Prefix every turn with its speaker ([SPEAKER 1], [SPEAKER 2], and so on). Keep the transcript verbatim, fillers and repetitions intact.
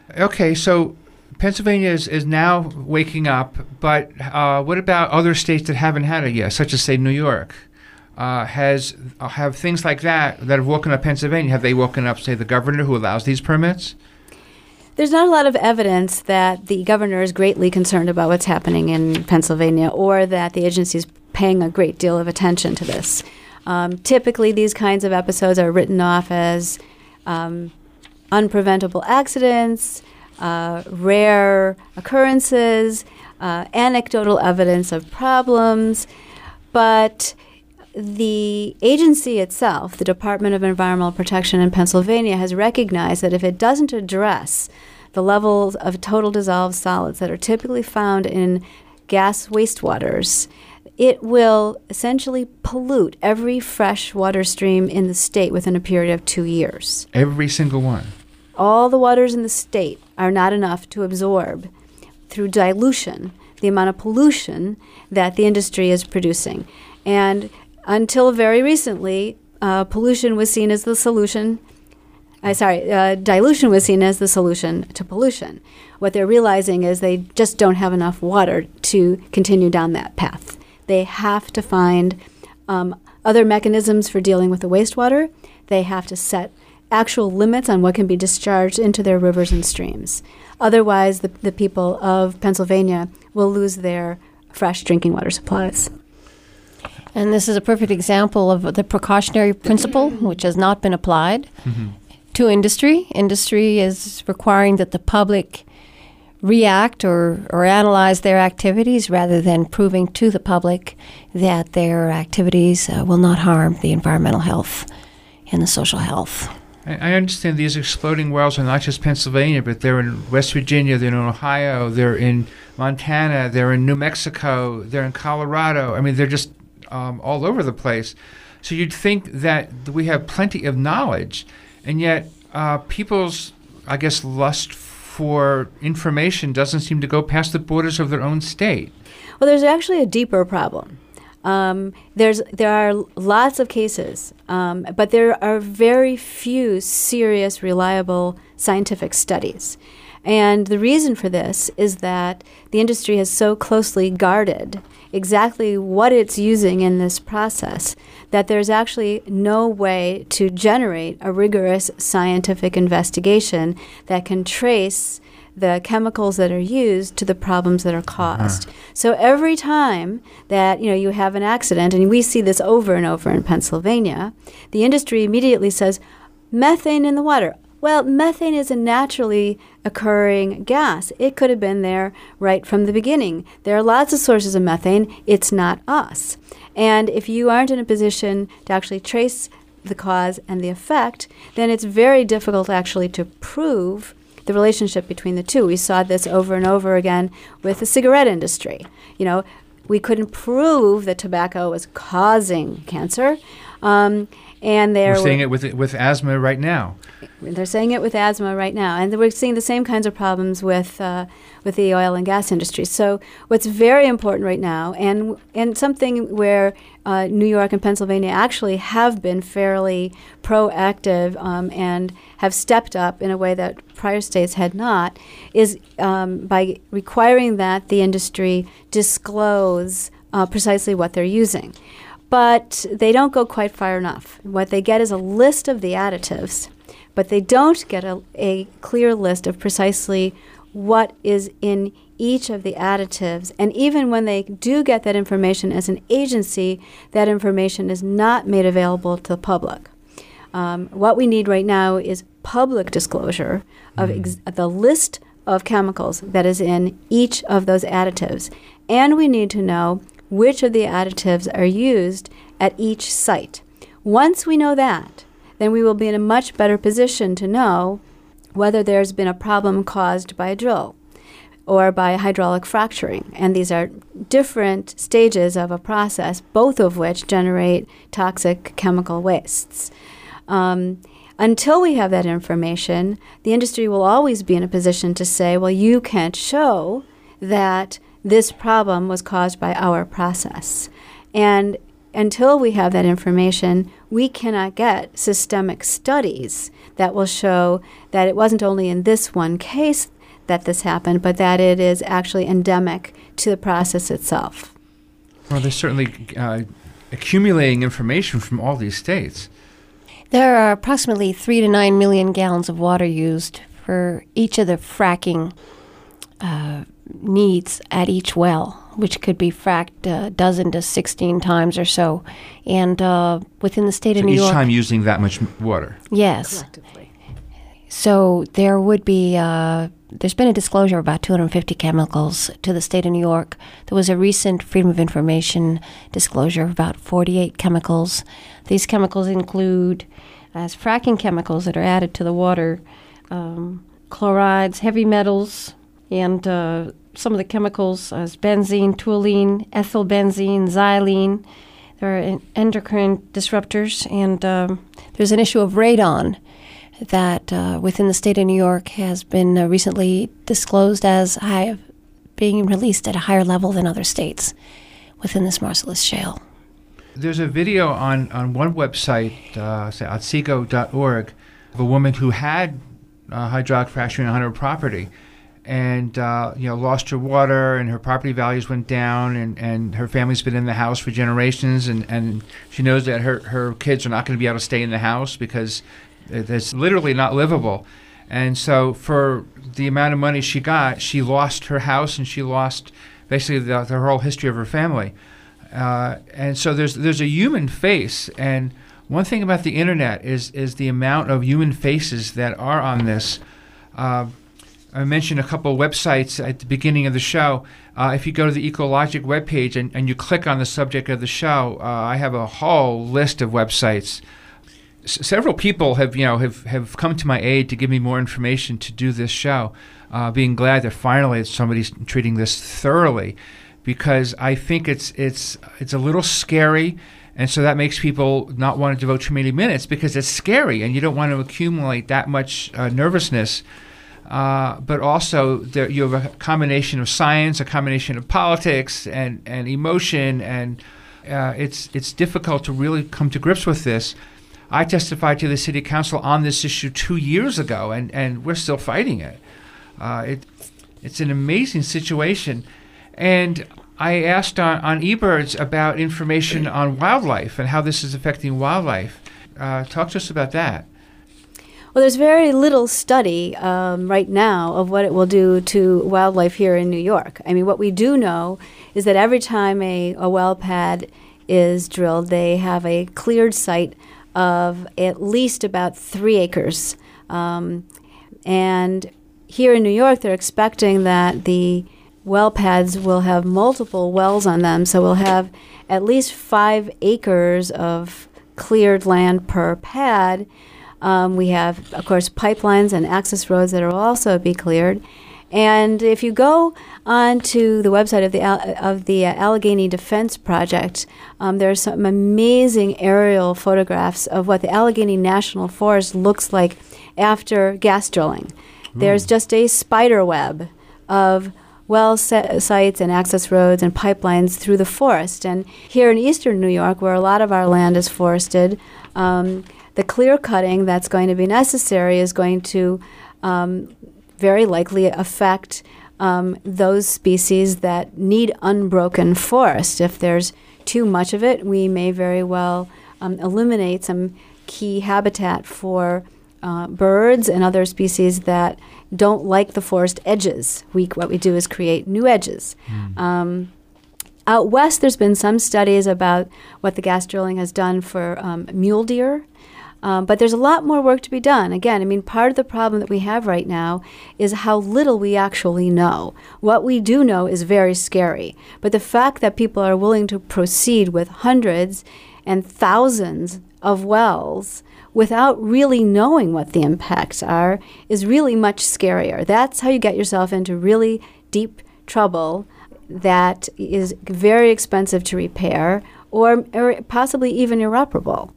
[SPEAKER 1] Okay, so Pennsylvania is, is now waking up, but uh, what about other states that haven't had it yet, such as, say, New York? Uh, has uh, have things like that that have woken up Pennsylvania, have they woken up, say, the governor who allows these permits?
[SPEAKER 2] There's not a lot of evidence that the governor is greatly concerned about what's happening in Pennsylvania or that the agency is paying a great deal of attention to this. Um, typically, these kinds of episodes are written off as um, unpreventable accidents, uh, rare occurrences, uh, anecdotal evidence of problems, but the agency itself, the Department of Environmental Protection in Pennsylvania, has recognized that if it doesn't address the levels of total dissolved solids that are typically found in gas wastewaters, it will essentially pollute every fresh water stream in the state within a period of two years.
[SPEAKER 1] Every single one?
[SPEAKER 2] All the waters in the state are not enough to absorb, through dilution, the amount of pollution that the industry is producing. And until very recently, uh, pollution was seen as the solution. Uh, sorry, uh, dilution was seen as the solution to pollution. What they're realizing is they just don't have enough water to continue down that path. They have to find um, other mechanisms for dealing with the wastewater. They have to set actual limits on what can be discharged into their rivers and streams. Otherwise, the, the people of Pennsylvania will lose their fresh drinking water supplies.
[SPEAKER 3] And this is a perfect example of the precautionary principle, which has not been applied mm-hmm. to industry. Industry is requiring that the public react or, or analyze their activities rather than proving to the public that their activities uh, will not harm the environmental health and the social health.
[SPEAKER 1] I understand these exploding wells are not just Pennsylvania, but they're in West Virginia, they're in Ohio, they're in Montana, they're in New Mexico, they're in Colorado. I mean, they're just um, all over the place. So you'd think that we have plenty of knowledge, and yet uh, people's, I guess, lust for information doesn't seem to go past the borders of their own state.
[SPEAKER 2] Well, there's actually a deeper problem. Um, there's there are lots of cases, um, but there are very few serious, reliable scientific studies. And the reason for this is that the industry has so closely guarded exactly what it's using in this process that there's actually no way to generate a rigorous scientific investigation that can trace the chemicals that are used to the problems that are caused. Uh-huh. So every time that you know you have an accident, and we see this over and over in Pennsylvania, the industry immediately says, methane in the water. Well, methane is a naturally occurring gas. It could have been there right from the beginning. There are lots of sources of methane. It's not us. And if you aren't in a position to actually trace the cause and the effect, then it's very difficult actually to prove the relationship between the two. We saw this over and over again with the cigarette industry. You know, we couldn't prove that tobacco was causing cancer. Um, and
[SPEAKER 1] We're seeing it with with asthma right now.
[SPEAKER 2] They're saying it with asthma right now. And we're seeing the same kinds of problems with uh, with the oil and gas industry. So what's very important right now, and and something where uh, New York and Pennsylvania actually have been fairly proactive um, and have stepped up in a way that prior states had not, is um, by requiring that the industry disclose uh, precisely what they're using. But they don't go quite far enough. What they get is a list of the additives, but they don't get a, a clear list of precisely what is in each of the additives. And even when they do get that information as an agency, that information is not made available to the public. Um, what we need right now is public disclosure of ex- the list of chemicals that is in each of those additives. And we need to know which of the additives are used at each site. Once we know that, then we will be in a much better position to know whether there's been a problem caused by a drill or by hydraulic fracturing. And these are different stages of a process, both of which generate toxic chemical wastes. Um, until we have that information, the industry will always be in a position to say, well, you can't show that this problem was caused by our process. And until we have that information, we cannot get systemic studies that will show that it wasn't only in this one case that this happened, but that it is actually endemic to the process itself.
[SPEAKER 1] Well, they're certainly uh, accumulating information from all these states.
[SPEAKER 3] There are approximately three to nine million gallons of water used for each of the fracking uh, needs at each well, which could be fracked a dozen to sixteen times or so. And uh, within the state
[SPEAKER 1] so
[SPEAKER 3] of New
[SPEAKER 1] each
[SPEAKER 3] York...
[SPEAKER 1] Each time using that much water?
[SPEAKER 3] Yes.
[SPEAKER 2] Collectively.
[SPEAKER 3] So there would be... Uh, there's been a disclosure of about two hundred fifty chemicals to the state of New York. There was a recent Freedom of Information disclosure of about forty-eight chemicals. These chemicals include, as fracking chemicals that are added to the water, um, chlorides, heavy metals, and uh, some of the chemicals as benzene, toluene, ethylbenzene, xylene. There are endocrine disruptors, and um, there's an issue of radon that uh, within the state of New York has been uh, recently disclosed as high, being released at a higher level than other states within this Marcellus Shale.
[SPEAKER 1] There's a video on, on one website, uh, say otsego dot org, of a woman who had uh, hydraulic fracturing on her property and uh, you know lost her water, and her property values went down, and, and her family's been in the house for generations, and, and she knows that her, her kids are not going to be able to stay in the house because it's literally not livable. And so for the amount of money she got, she lost her house, and she lost basically the, the whole history of her family. Uh, and so there's there's a human face. And one thing about the internet is is the amount of human faces that are on this. Uh, I mentioned a couple of websites at the beginning of the show. Uh, if you go to the Ecologic webpage and, and you click on the subject of the show, uh, I have a whole list of websites. Several people have, you know, have, have come to my aid to give me more information to do this show, uh, being glad that finally somebody's treating this thoroughly, because I think it's it's it's a little scary, and so that makes people not want to devote too many minutes because it's scary, and you don't want to accumulate that much uh, nervousness. Uh, but also, there, you have a combination of science, a combination of politics, and, and emotion, and uh, it's it's difficult to really come to grips with this. I testified to the city council on this issue two years ago, and, and we're still fighting it. Uh, it. It's an amazing situation. And I asked on, on eBirds about information on wildlife and how this is affecting wildlife. Uh, talk to us about that.
[SPEAKER 2] Well, there's very little study um, right now of what it will do to wildlife here in New York. I mean, what we do know is that every time a, a well pad is drilled, they have a cleared site of at least about three acres. Um, and here in New York, they're expecting that the well pads will have multiple wells on them, so we'll have at least five acres of cleared land per pad. Um, we have, of course, pipelines and access roads that will also be cleared. And if you go onto the website of the of the Allegheny Defense Project, um, there are some amazing aerial photographs of what the Allegheny National Forest looks like after gas drilling. Mm. There's just a spider web of well sites and access roads and pipelines through the forest. And here in eastern New York, where a lot of our land is forested, um, the clear cutting that's going to be necessary is going to um, very likely affect um, those species that need unbroken forest. If there's too much of it, we may very well um, eliminate some key habitat for uh, birds and other species that don't like the forest edges. We, what we do is create new edges. Mm. Um, out west, there's been some studies about what the gas drilling has done for um, mule deer. Um, but there's a lot more work to be done. Again, I mean, part of the problem that we have right now is how little we actually know. What we do know is very scary. But the fact that people are willing to proceed with hundreds and thousands of wells without really knowing what the impacts are is really much scarier. That's how you get yourself into really deep trouble that is very expensive to repair or, or possibly even irreparable.